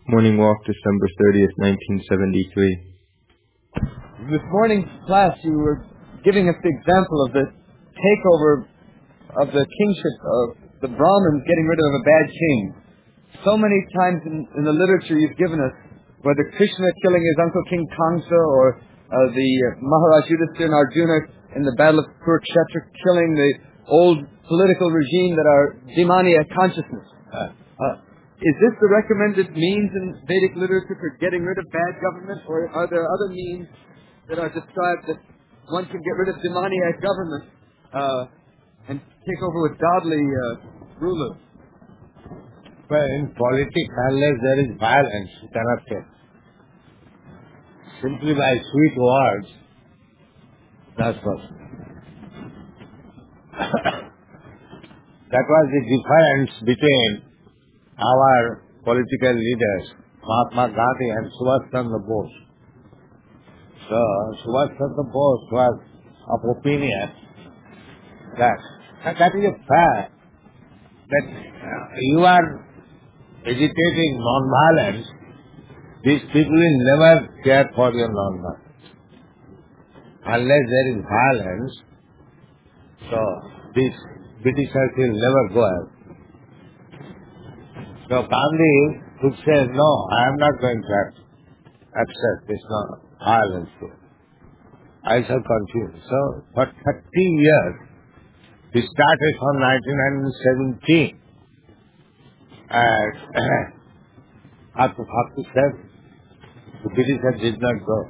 Morning Walk, December 30th, 1973. This morning's class, you were giving us the example of the takeover of the kingship of the Brahmins getting rid of a bad king. So many times in the literature you've given us, whether Krishna killing his uncle King Kamsa or the Maharaj Yudhisthira and Arjuna in the Battle of Kurukshetra killing the old political regime that are demoniac consciousness. Is this the recommended means in Vedic literature for getting rid of bad government, or are there other means that are described that one can get rid of demoniac government and take over with godly rulers? Well, in politics, unless there is violence, you cannot take. Simply by sweet words, that's possible. That was the difference between our political leaders, Mahatma Gandhi and Subhash Chandra Bose. So, Subhash Chandra Bose was of opinion that is a fact, that you are agitating non-violence, these people will never care for your non-violence. Unless there is violence, so these Britishers will never go out. So Gandhi would say, no, I am not going to accept this violence. I shall continue. So for 30 years, he started from 1917 and up to 47, the Britishers did not go.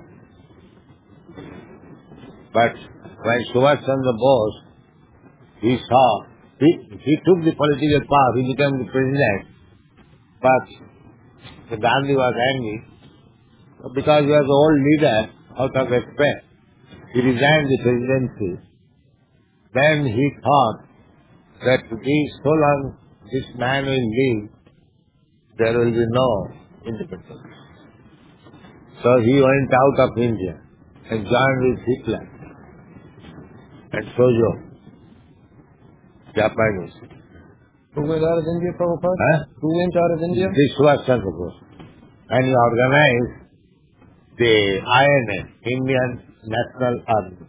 But when Subhash Chandra Bose, he saw, he took the political power, he became the president, but the Gandhi was angry because he was an old leader. Out of respect, he resigned the presidency. Then he thought that so long this man will live, there will be no independence. So he went out of India and joined with Hitler and Sojo, Japanese. Who went out of India, Prabhupada? Who went out of India? This was Chandra Bose. And he organized the INA, Indian National Army.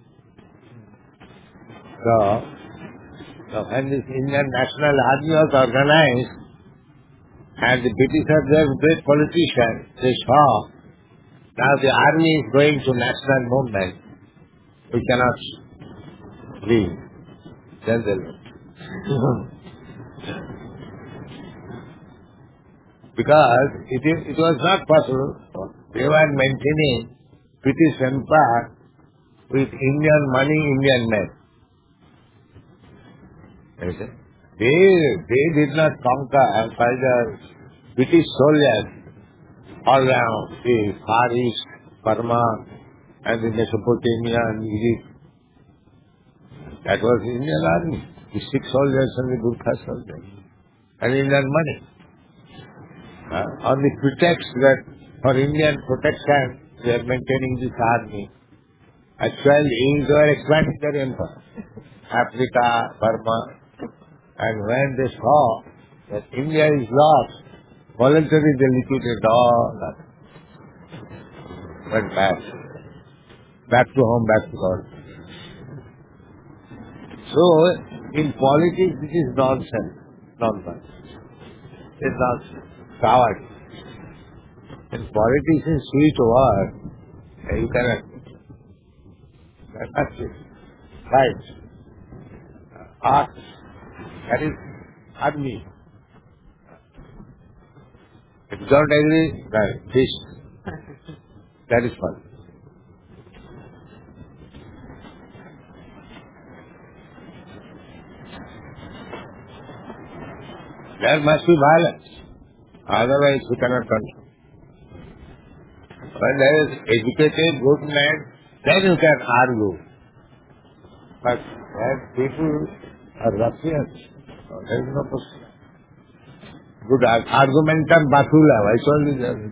So when this Indian National Army was organized, and the Britishers were great politicians, they saw now the army is going to national movement, we cannot leave. Then they left. Because it was not possible. They were maintaining British Empire with Indian money, Indian men. They did not conquer by the British soldiers all around the Far East, Burma, and the Mesopotamia and Egypt. That was the Indian army, the Sikh soldiers and the Gurkha soldiers, and Indian money. On the pretext that for Indian protection, they are maintaining this army. Actually, they were expanding their empire. Africa, Burma. And when they saw that India is lost, voluntarily they liquidated all that. Went back. Back to home, back to God. So, in politics, it is nonsense. Nonsense. It's nonsense. Coward. In politics, in sweet word, you cannot. That's it. Right. Art. That is army. If you don't agree, right, fish. That is fun. There must be violence. Otherwise, we cannot control. When there is educated, good man, then you can argue. But when people are ruffians, there is no possibility. Good argumentum batula, I told you that.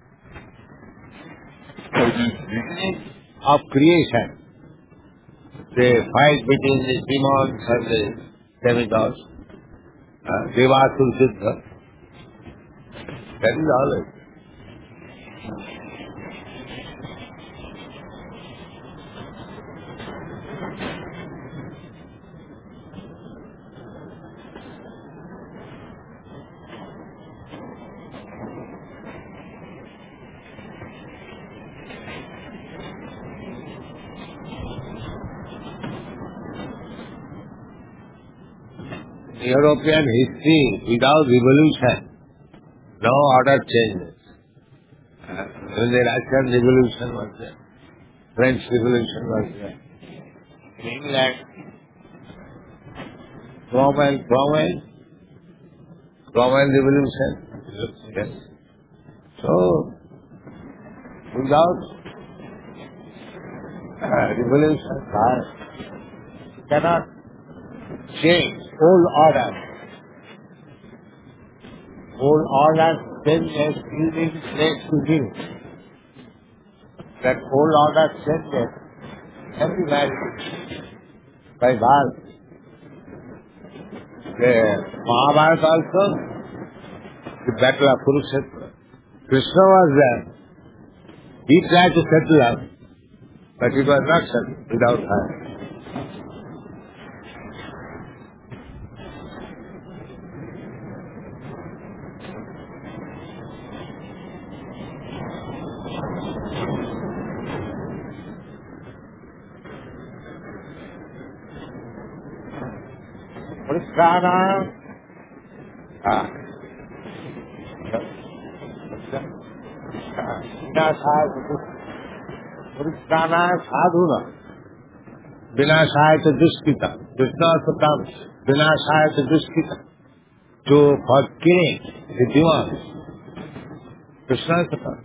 Of creation, the fight between the demons and the demigods, Devasur Siddha, that is all it. European history, without revolution, no order changes. When the Russian Revolution was there, French Revolution was there. In England, Cromwell Revolution. Yes. So, without revolution, you cannot change old order. Old order changes, you need place to give. That old order changes everywhere by birth. The Mahabharata also, the battle of Kurukshetra. Krishna was there. He tried to settle up, but it was not settled without her. Prasthana. Prasthana sadhuna. Vinashaya to duskita. Krishna also comes. Vinashaya to duskita. For killing the demons. Krishna also comes.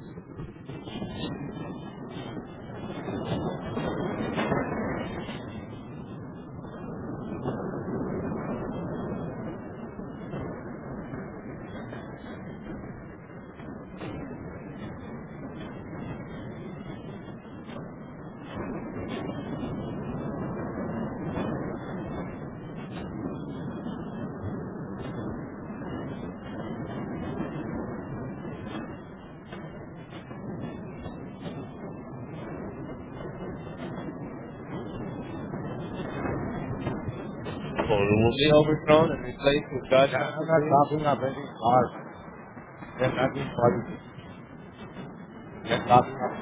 Will be overthrown and replaced with God's I'm not talking of any cause. They're nothing positive. They're talking of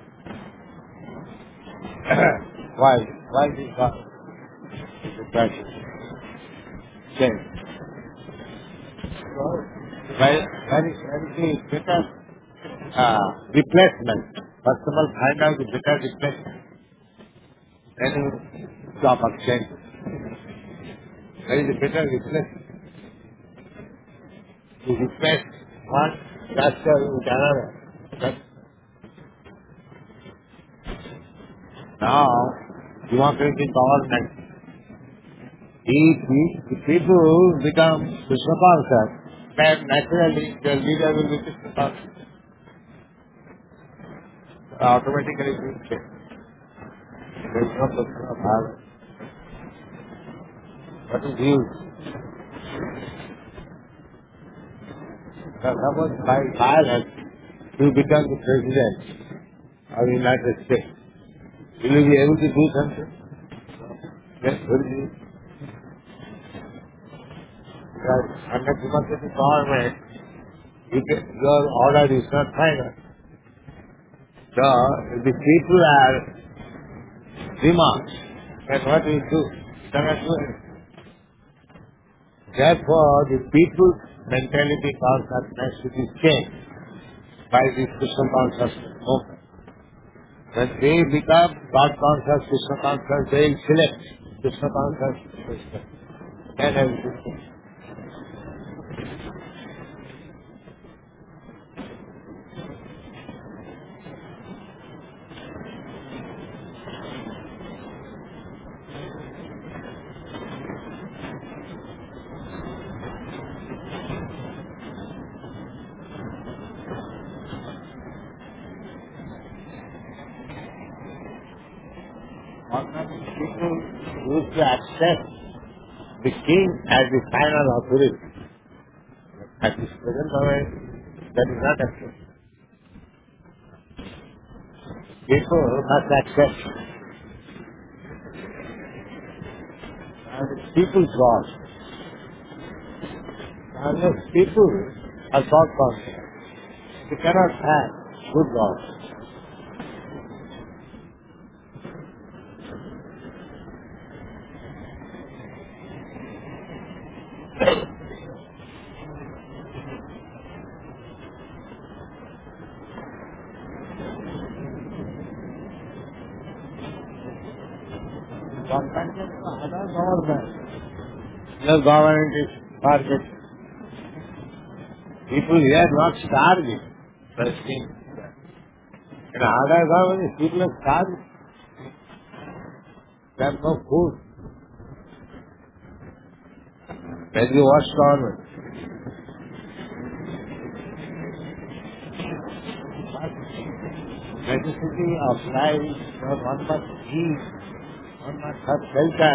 why this God is the question. Change. So, when is the better replacement? First of all, find out the better replacement. Then you stop of change. There is a better replacement. You replace one master with another. Now, democratic government. If the people become Krishna conscious, then naturally their leader will be Krishna conscious. Automatically it will change. There is no question of violence. What is use? Suppose by violence you become the president of the United States. Will you be able to do something? Yes, will you? Because under democratic government, your order is not final. So, if the people are demands, then what will you do? You cannot do it. Therefore, the people's mentality consciousness should be changed by this Krishna consciousness movement. When they become God conscious, Krishna conscious, they will select Krishna conscious, Krishna. And everything. People used to accept the king as the final authority. At this present moment, that is not accepted. People must accept. And it's people's God. Unless people are God conscious, they cannot have good God. government. Your government is target. People here not starving. First thing. In other government, people are starving. They have no food. Then you watch government. Necessity of life, one must eat, one must have shelter.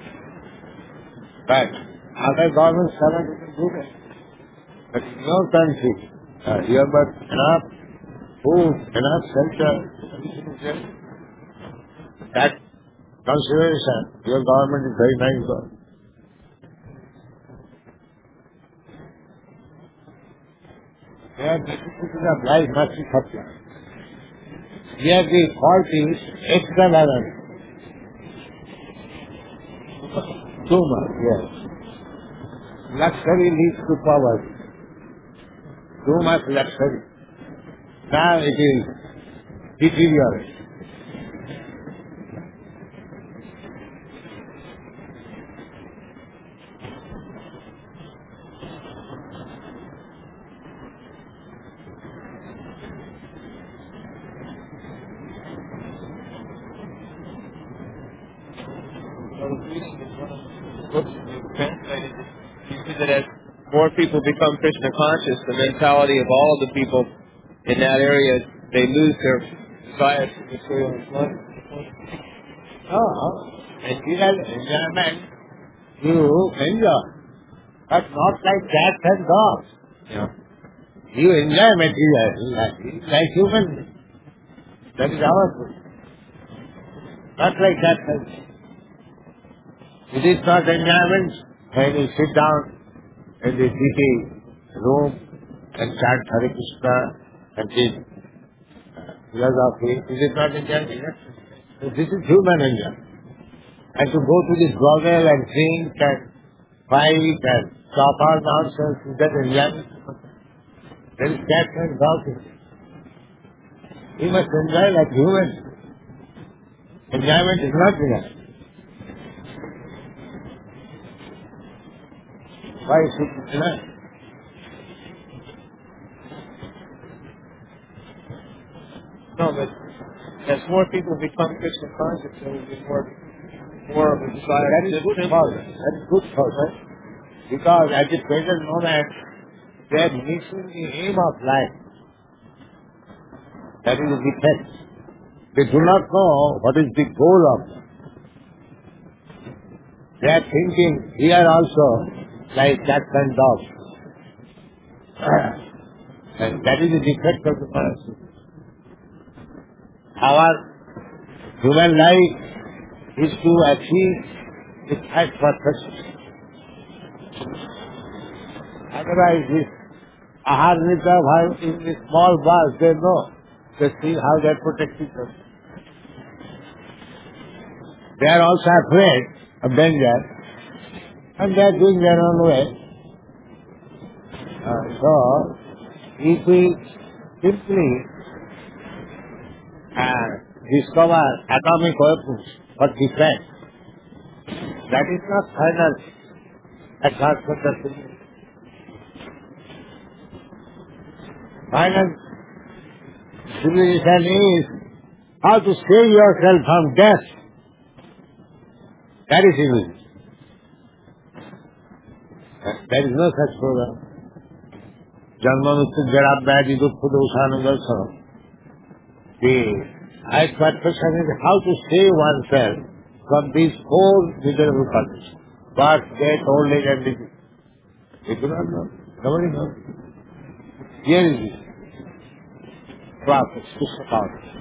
But other governments cannot even do that. But in your country, you have got enough food, enough shelter, everything is there. That consideration, your government is very nice government. Their necessities of life must be supplied. Here the fault is extravagance. Too much, yes. Luxury leads to poverty. Too much luxury. Now it is deteriorating. Translated, you see that as more people become Krishna conscious, the mentality of all of the people in that area, they lose their desire for material enjoyment. No, material enjoyment you enjoy, but not like cats and dogs. Yeah. You enjoy material like human. That is our food. Not like cats and dogs. It is not enjoyment when you sit down in the city room and chant Hare Krishna and take philosophy. It is not enjoyment. So this is human enjoyment. And to go to this brothel and drink and fight and talk all nonsense, is that enjoyment? There is cats and dogs. We must enjoy like humans. Enjoyment is not enjoyment. Why should we deny? No, but as more people become Krishna conscious, there will be more of a desire. That is good for us. That is good for us. Because at the present moment, they are missing the aim of life. That is the defect. They do not know what is the goal of life. They are thinking here also like cats and dogs. And that is the defect of the person. Our human life is to achieve the third perfection. Otherwise, this Ahar Nidra in the small bars, they know. They see how they are protecting them. They are also afraid of danger. And they are doing their own way. So, if we simply discover atomic weapons for defense, that is not final advancement of civilization. Final civilization is how to save yourself from death. That is civilization. There is no such program. Janma-mrityu jara-vyadi dukkha dosanandasa. The highest perfection is how to save oneself from these four miserable conditions. Birth, death, old age and disease. They do not know. Nobody knows. Here is the process, Krishna consciousness.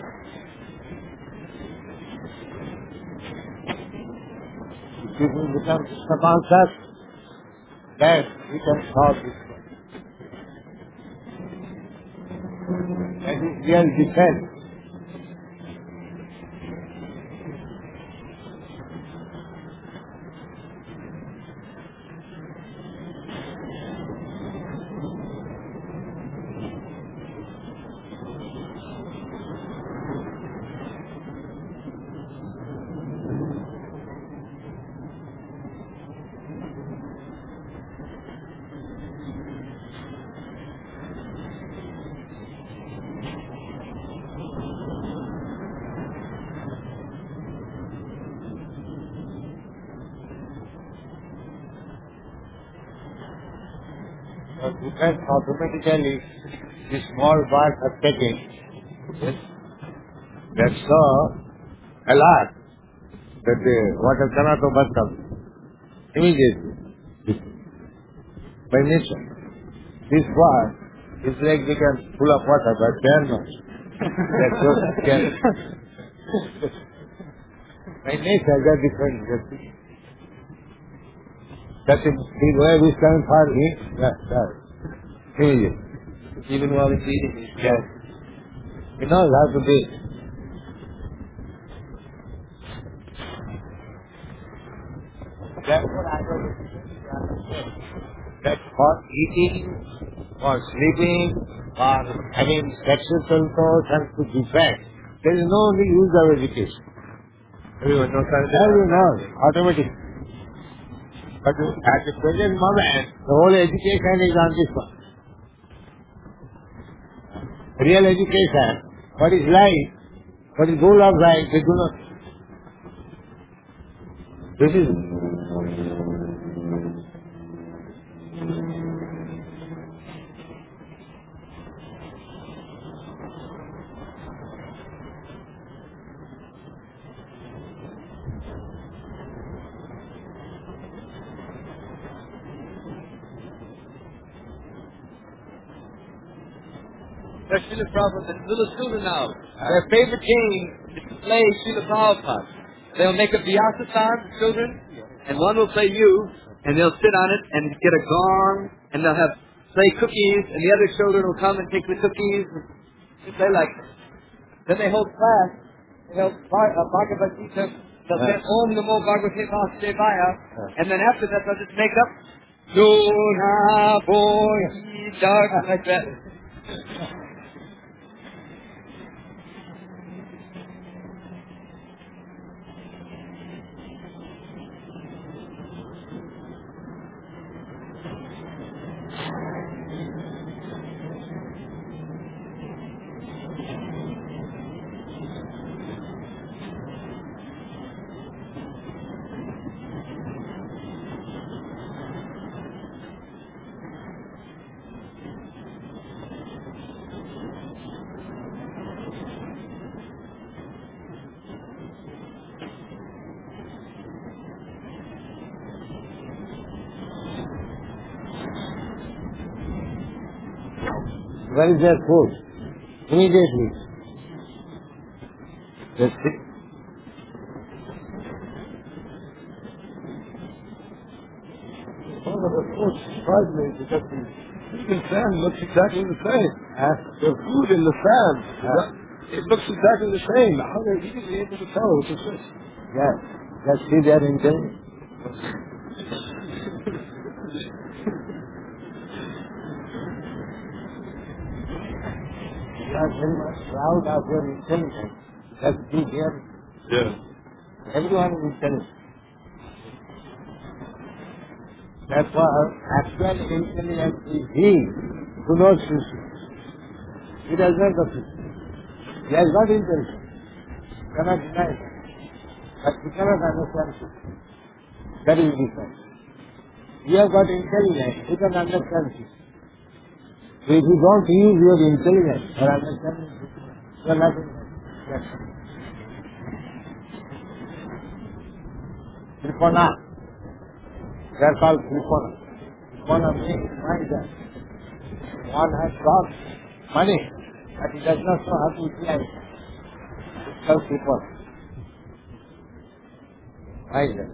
If people become Krishna conscious, then we can solve this problem. That is real defense. depends automatically the small parts are taking. Yes. That's so alert that the water cannot overcome immediately by nature. This part is like they can full of water, but they are not. That's what can. By nature, they are different. That's it. The way we stand for it, immediately. Even while he's eating, he's Yes. He knows how to do it. That's what I don't That's for eating, for sleeping, for having sexual control and to defect. There is no use of education. everyone knows how to do Everyone knows, automatic. But at the present moment, the whole education is on this one. Real education, what is life, what is goal of life, they do not. This is There's Srila Prabhupada, the little children now, their favorite game is to play Srila Prabhupada. They'll make a Vyasa-san, children, and one will play you, and they'll sit on it and get a gong, and they'll have play cookies, and the other children will come and take the cookies. And they like it. Then they hold class. They hold Bhagavad Gita. They'll say Om Namo Bhagavate Vasudevaya, and then after that they'll just make up Luna Boy Dark like that. where is their food? Immediately. That's it. Oh, the food surprised me because the food and sand looks exactly the same. The food in the sand, it looks exactly the same. How they're easily able to tell it's a fish. Yes. Just see their intent. You are very much proud of your intelligence. Just be here. Yeah. Everyone is intelligent. Therefore, actual intelligence is he who knows Krishna. He does not know Krishna. He has got intelligence. Cannot deny that. But he cannot understand Krishna. That is different. You have got intelligence, you can understand Krishna. So if you don't use your intelligence for understanding Krishna, you are nothing. Yes. Tripona. They are called Tripona. Tripona means miser. One has got money, but he does not know how to utilize it. It's called Tripona. Miser.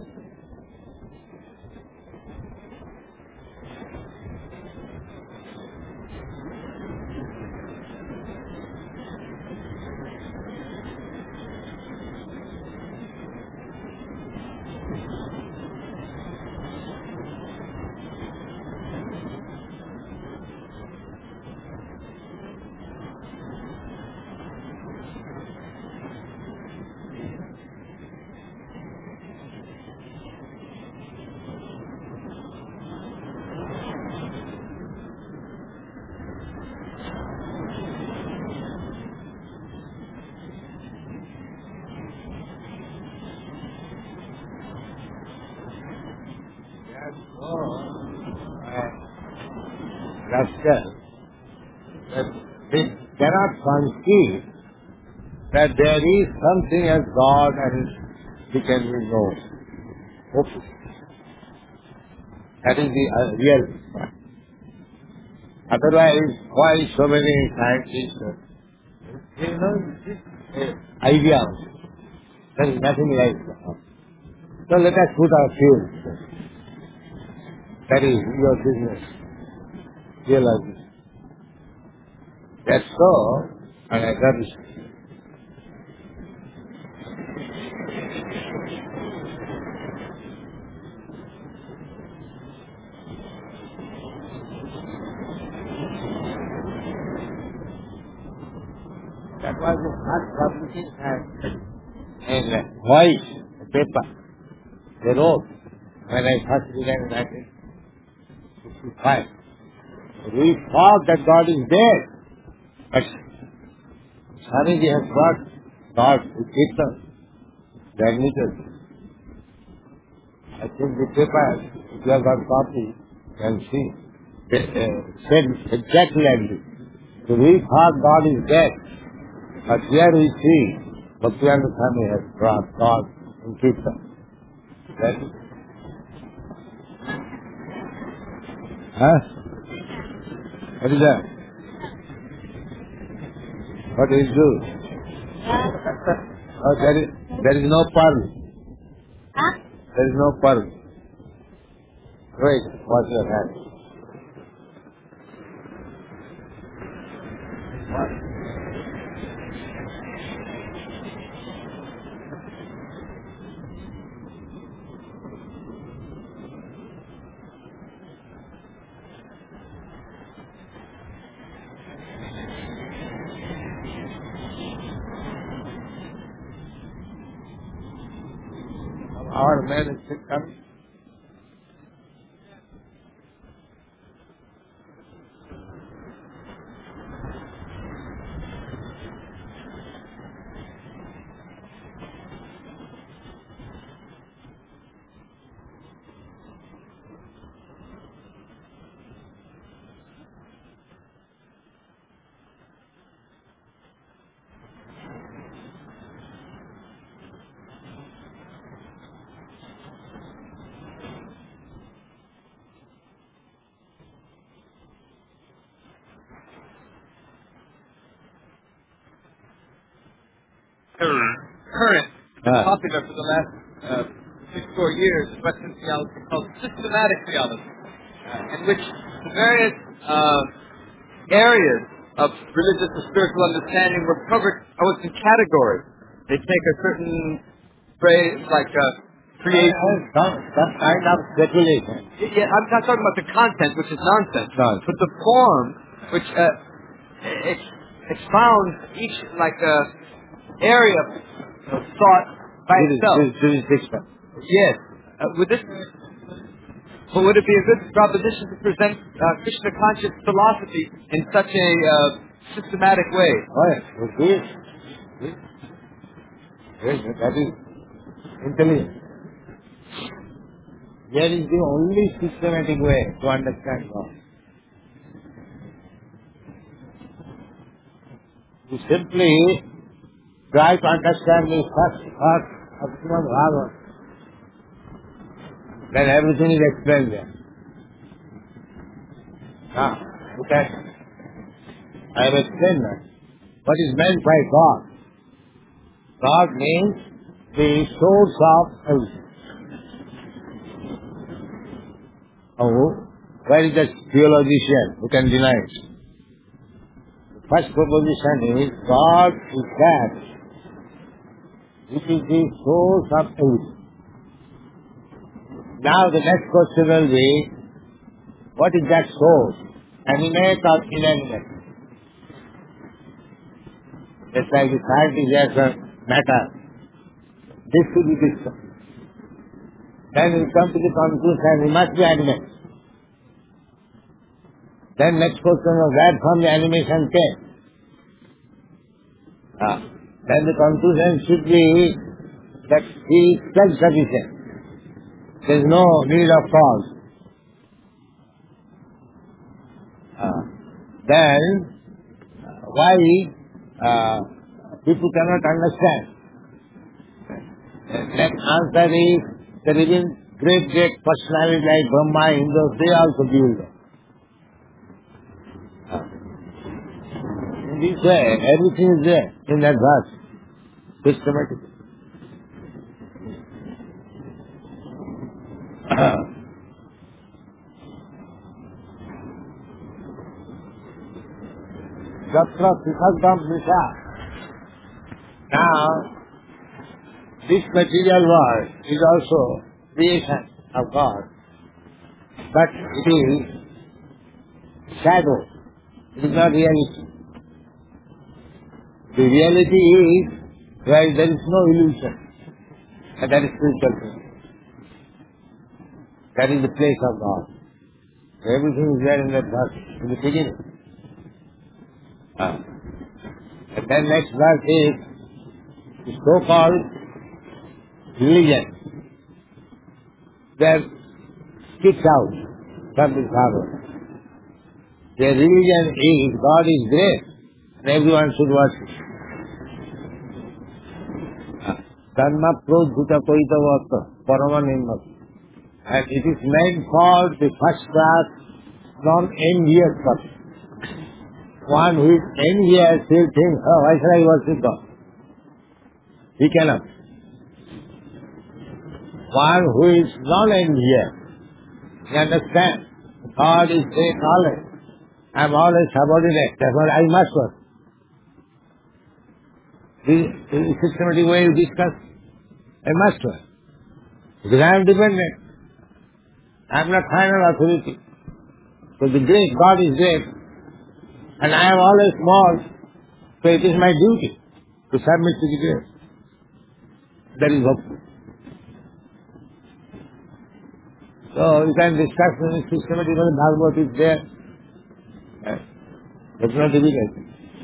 structure that they cannot conceive that there is something as God and He can be known. Okay. That is the real point. Otherwise, why so many scientists? Idea. There is nothing like that. So let us put our field. That is your business. Realize it. That's so, and that is. That was the first publication in white paper. They wrote when I first began in 1965. We thought that God is dead, but Swamiji has brought God to Kirtan, the admitted. I think the paper, if you have got copy, you can see. They said exactly like this. So we thought God is dead, but here we see Bhaktivinoda Swami has brought God in Kirtan. That is. Huh? What is that? What is do? Oh, there is no pearl. Huh? There is no pearl. Wait, wash your hands. Our man is sick coming. Current, popular for the last 6-4 years, Western theology called systematic theology, in which the various areas of religious and spiritual understanding were covered almost in categories. They take a certain phrase like creation. Some kind of speculation. Yeah, I'm not talking about the content, which is nonsense, but the form, which expounds each area of thought by itself. Yes. Would it be a good proposition to present Krishna conscious philosophy in such a systematic way? Oh, yes. Yes, that is intelligent. There is the only systematic way to understand God. You simply try to understand the first thought of Srimad Bhagavatam. Then everything is explained there. Now, look at, I have explained that. What is meant by God? God means the source of everything. Oh, where is that theologian who can deny it? The first proposition is God is that which is the source of everything. Now the next question will be, what is that source? Animate or inanimate? Just like the scientist has a matter. This should be this. Then we come to the conclusion, we must be animate. Then next question was, where from the animation came? Then the conclusion should be that he is self-sufficient. There is no need of cause. then why people cannot understand? That answer is that even great personalities like Brahma, Indra, they also believe that. In this way, everything is there in that verse, systematically. Jatra Sithadam Nisha. Now, this material world is also creation of God, but it is shadow. It is not reality. The reality is where there is no illusion, and that is spiritual thing. That is the place of God. Everything is there in that verse, in the beginning. And then next verse is the so-called religion. They are kicked out from this Bhagavad. Their religion is God is great and everyone should worship. Karma prodhuta koita vata paramanimmat. And it is meant for the first class non-envious person. One who is envious will think, oh, why should I worship God? He cannot. One who is non-envious, he understands, God is great knowledge. I am always subordinate, therefore I must worship. The systematic way you discuss, I must worship. Because I am dependent. I am not final authority. So the great God is great, and I am always small, so it is my duty to submit to the great. That is hope. So you can discuss the systematic Bhagavad is there. That's not difficult.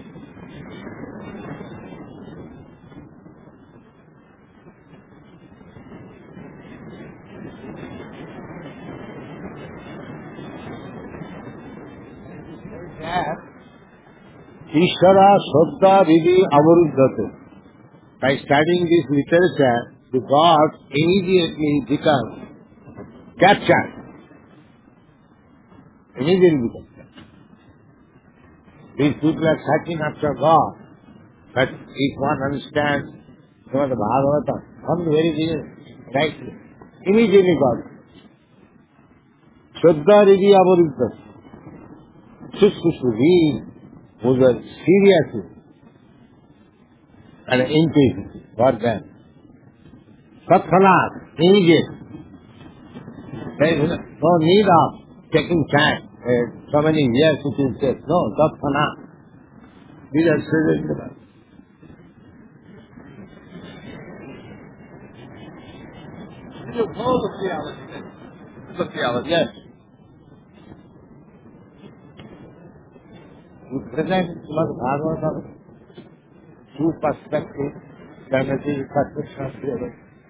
Ishvara Shraddha Vidhi Avaruddhate. By studying this literature, the God immediately becomes captured. Immediately becomes captured. These people are searching after God, but if one understands the Bhagavata from the very beginning, right, immediately God. Shraddha Vidhi Avaruddhate. Sushruvi was a serious and increase for them. Tatphalat, immediate. There is no need of taking time. So many years it is said. No, tatphalat. These are stated in the Bible. You follow the theology. The theology. Yes. We present Srimad Bhagavatam two perspectives, sanity, perception, theory.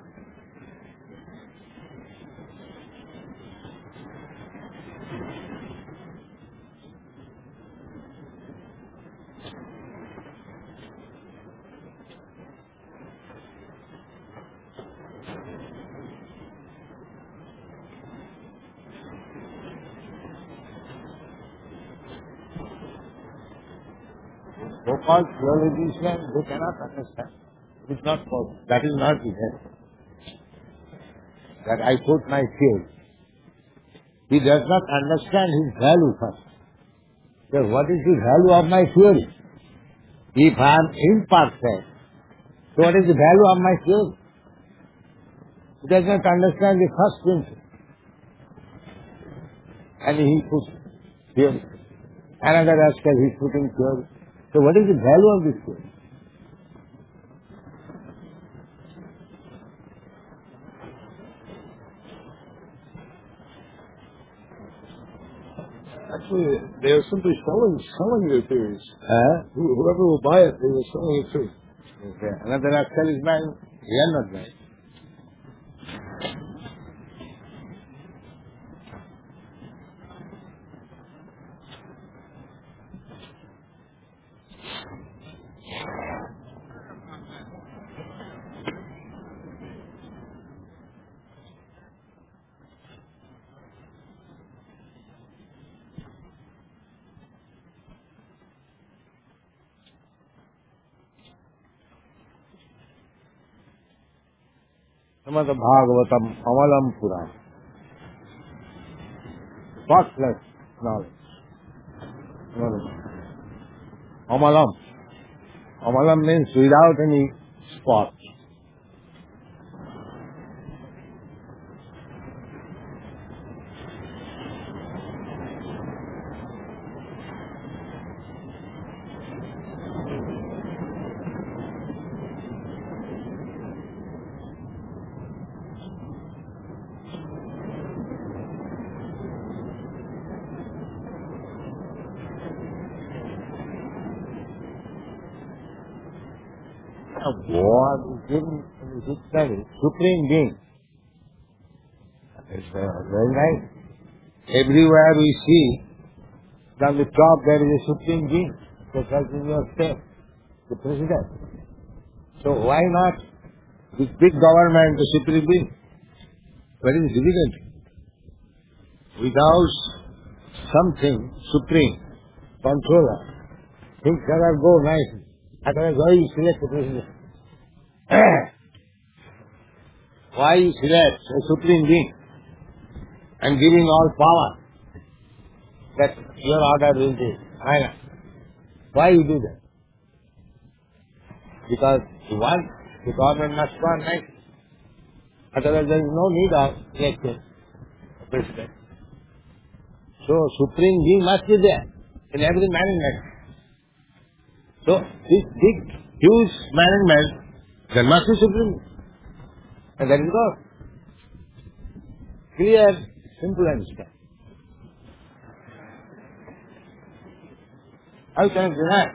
So-called theologians, they cannot understand. It is not possible. That is not the head. That I put my theory. He does not understand his value first. So what is the value of my theory? If I am imperfect, so what is the value of my theory? He does not understand the first principle. And he puts theory. Another aspect he is putting theory. So what is the value of this theory? Actually, they are simply selling their theories. Whoever will buy it, they are selling it too. Okay. Another aspect is buying. We are not buying. Srimad Bhagavatam Amalam Purana. Spotless knowledge. Amalam. Amalam means without any spot. God is in His study, Supreme Being. It's very nice. Everywhere we see, on the top there is a Supreme Being, just as in your state, the President. So why not this big government, the Supreme Being? Very difficult. Without something supreme, controller, things cannot go nicely. Otherwise, why you select the President? Why you select a Supreme Being and giving all power that your order will be final? Why you do that? Because you want the government must run nice. Otherwise there is no need of electing a president. So Supreme Being must be there in every management. So this big, huge management, there must be Supreme Being. And that is God. Clear, simple understand. How can I deny?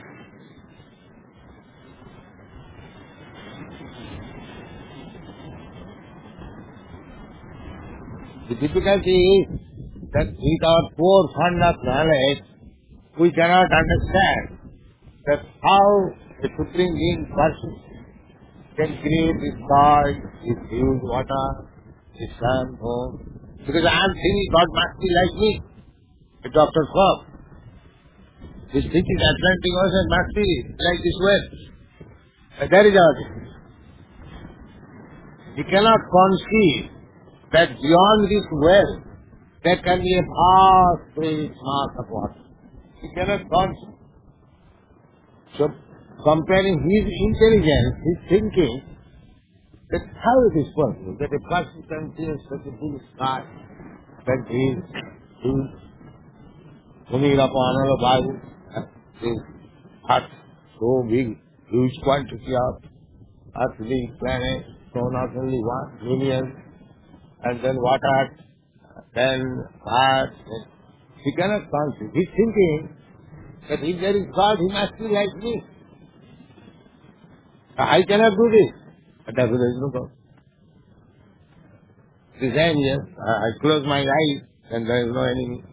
The difficulty is that with our poor fund of knowledge, we cannot understand that how a Supreme Being person can create this soil, this huge water, this sun, home. Because I am thinking God must be like me, a Dr. Cobb. This thinking Atlantic Ocean must be like this well. And that is our thing. We cannot conceive that beyond this well, there can be a vast great mass of water. We cannot conceive. So, comparing his intelligence, his thinking, that how it is possible that a person can see such a big sky, that is moving upon our Bible, this earth, so big, huge quantity of earthly planets, so not only one, millions, and then water, then earth. He cannot conceive. He's thinking that if there is God, he must be like me. I cannot do this. But therefore there is no God. This angel, I close my eyes and there is no enemy.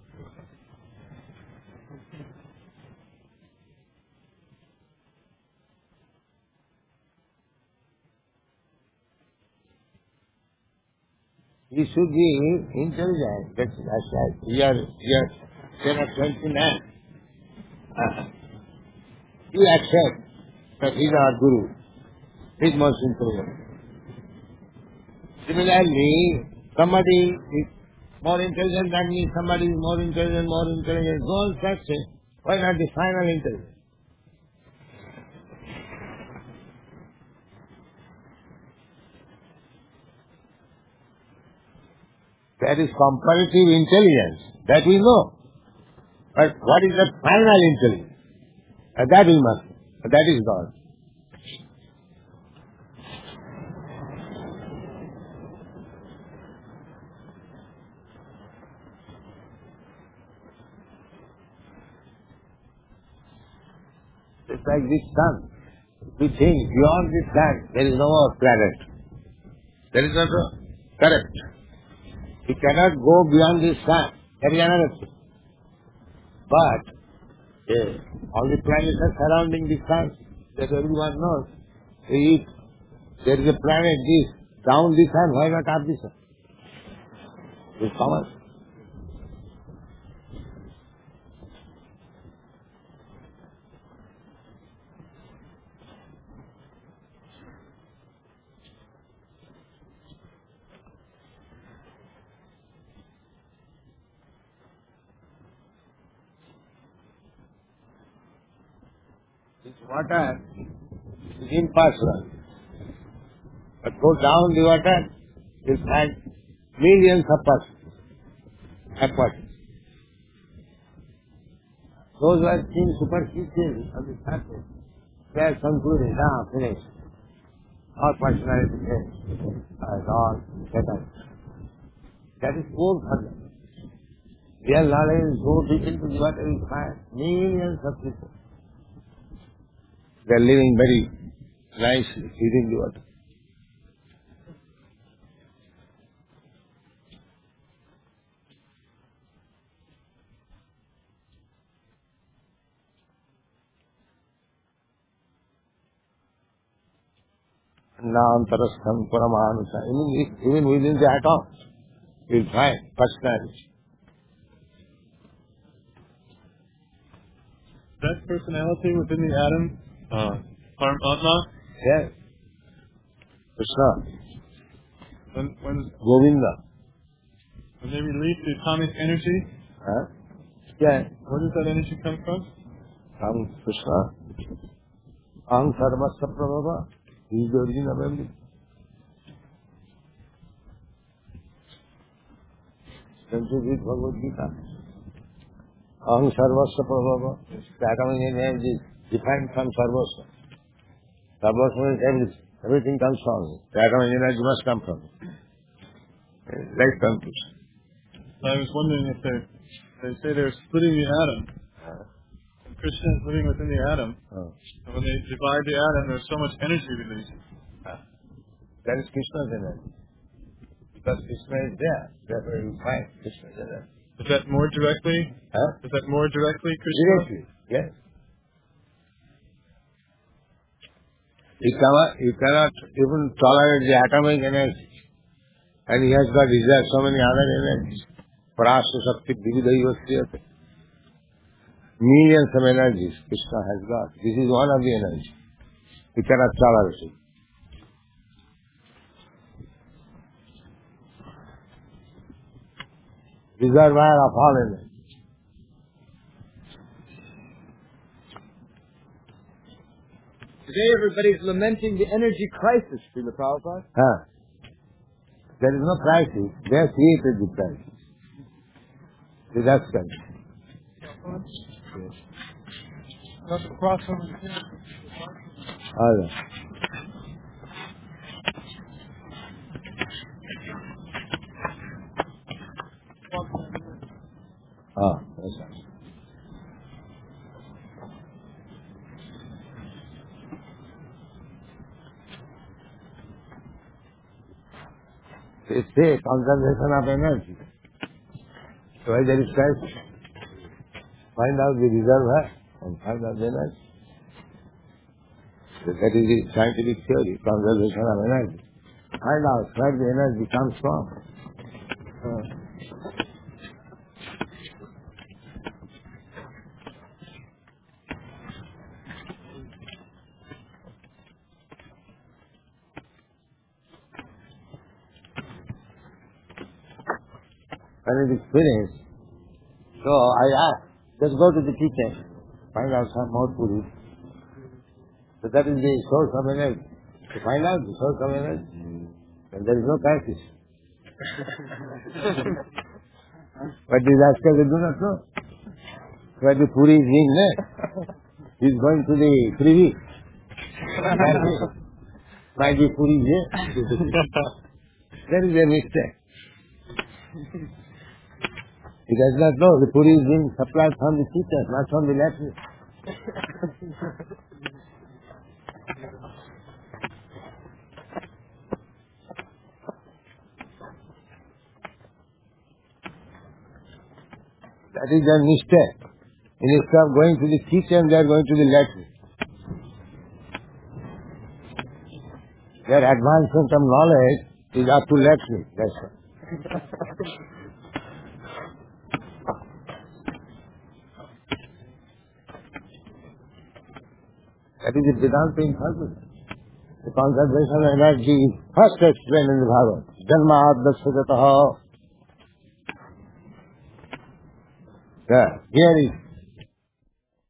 He should be intelligent. That's right. We are 10 or 20 men. You accept that he is our Guru. He is most intelligent. Similarly, somebody is more intelligent than me, somebody is more intelligent, go on searching. Why not the final intelligence? That is comparative intelligence. That we know. But what is the final intelligence? That we must know. That is God. It's like this sun. We think beyond this sun, there is no more planet. There is no correct. We cannot go beyond this sun. There is another thing. But all the planets are surrounding the sun. That everyone knows. If there is a planet this, down the sun, why not up the sun? It's common. This water is impersonal. But go down the water, you'll find millions of persons. Efforts. Those who are seen superficially on the surface, they are concluded, now finished. All personality finished. All settled. That is full conduct. Real knowledge is go deep into the water, you find millions of people. They are living very nicely within the water. Antarastham Paramanusa. Even within the atom, you'll find personality. That personality within the atom, Paramatma, Yes. Krishna, when Govinda. they release the atomic energy, Huh? Yeah. where does that energy come from? From Krishna. Aham Sarvasya Prabhava. He is the origin of everything. Don't you read Bhagavad Gita? Aham Sarvasya Prabhava. The atomic energy is defined from Sarvasya. Sarvasya means everything. Everything comes from it. The atomic energy must come from it. Like conclusion. I was wondering if they say they're splitting the atom. And Krishna is living within the atom. And when they divide the atom, there's so much energy released. That is Krishna's energy. Because Krishna is there. Therefore you find Krishna's energy. Is that more directly? Huh? Is that more directly Krishna? Directly, yes. You cannot even tolerate the atomic energy. And he has got reserved so many other energies. Prasya Shakti Dividayasya. Millions of energies Krishna has got. This is one of the energies. You cannot tolerate it. Reservoir of all energy. Today everybody's lamenting the energy crisis, Srila Prabhupada. Huh? There is no crisis. They have created the crisis. So that's country. All right. That's right. It's a concentration of energy. So why there is crisis? Find out the reservoir and find out the energy. So that is the scientific theory, conservation of energy. Find out where the energy comes from. When it is finished, so I ask, just go to the kitchen, find out some more food. So that is the source of energy. To find out the source of energy, then there is no crisis. But disaster they do not know. Where the puri is being made, he is going to the privy. Might be puri here. That is a mistake. He does not know the puri is being supplied from the kitchen, not from the latrine. That is their mistake. Instead of going to the kitchen, they are going to the latrine. Their advancement of knowledge is up to latrine. That's all. That is the Vedanta in Bhagavad. The concentration of energy is first explained in the Bhagavad. Janma-ad-dasya-jataha. Here is